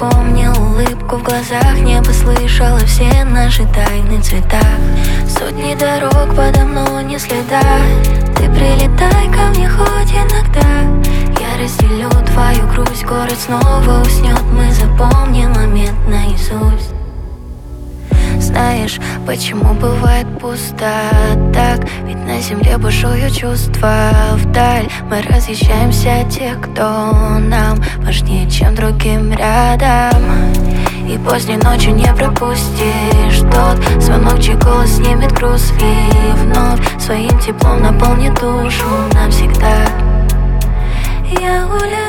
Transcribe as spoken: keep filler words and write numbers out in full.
запомнил улыбку в глазах, небо слышало все наши тайны в цветах. Сотни дорог подо мной не следа. Ты прилетай ко мне хоть иногда. Я разделю твою грусть, город снова уснет. Мы запомним момент наизусть. Знаешь, почему бывает пусто так? Ведь на земле бушуют чувства вдаль. Мы разъезжаемся от тех, кто нам важнее, чем другим рядом. И поздней ночью не пропустишь тот звонок, чей голос снимет груз и вновь своим теплом наполнит душу навсегда. Я гуляю